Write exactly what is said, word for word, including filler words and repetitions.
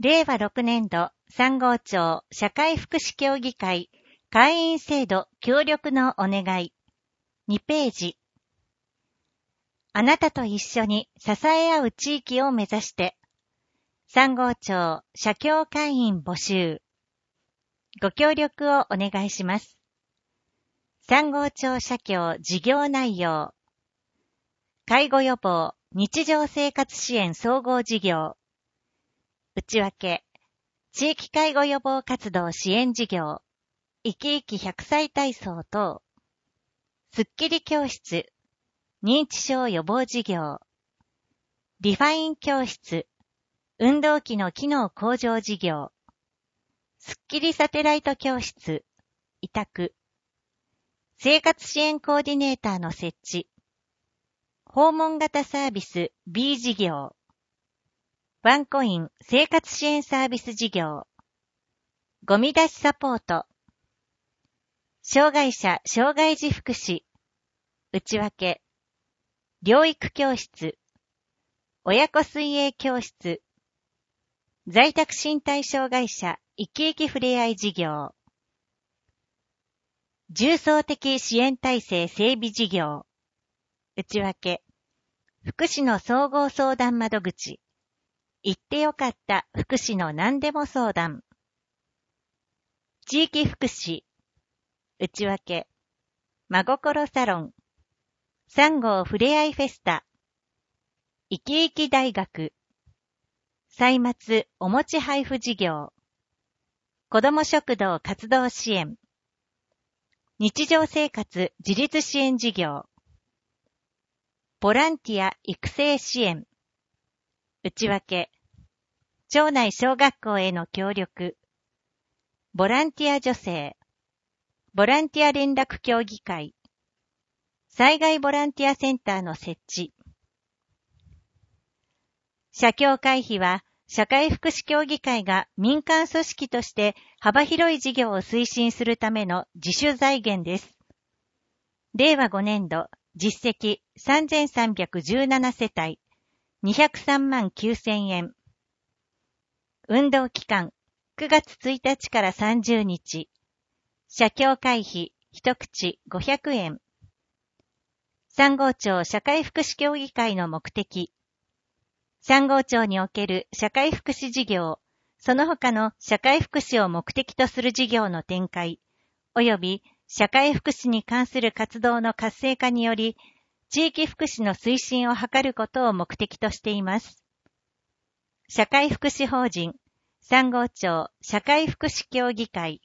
れいわろくねんどさん号町社会福祉協議会会員制度協力のお願いにページ。あなたと一緒に支え合う地域を目指してさん号町社協会員募集。ご協力をお願いします。さん号町社協事業内容。介護予防、日常生活支援総合事業。内訳、地域介護予防活動支援事業。生き生きひゃくさい体操等。スッキリ教室、認知症予防事業。リファイン教室、運動器の機能向上事業。スッキリサテライト教室、委託。生活支援コーディネーターの設置。訪問型サービス B 事業。ワンコイン生活支援サービス事業。ゴミ出しサポート。障害者障害児福祉。内訳。療育教室。親子水泳教室。在宅身体障害者生き生きふれあい事業。重層的支援体制整備事業。内訳。福祉の総合相談窓口。行ってよかった福祉の何でも相談。地域福祉。内訳。真心サロン。さん号ふれあいフェスタ。生き生き大学。歳末お餅配布事業。子ども食堂活動支援。日常生活自立支援事業。ボランティア育成支援。内訳。町内小学校への協力。ボランティア助成。ボランティア連絡協議会。災害ボランティアセンターの設置。社協会費は、社会福祉協議会が民間組織として幅広い事業を推進するための自主財源です。れいわごねんど、実績さんぜんさんびゃくじゅうななせたい、にひゃくさんまんきゅうせんえん。運動期間、くがつついたちからさんじゅうにち。社協会費、一口ごひゃくえん。さん号町社会福祉協議会の目的。さん号町における社会福祉事業、その他の社会福祉を目的とする事業の展開、及び社会福祉に関する活動の活性化により、地域福祉の推進を図ることを目的としています。社会福祉法人、さん号町社会福祉協議会。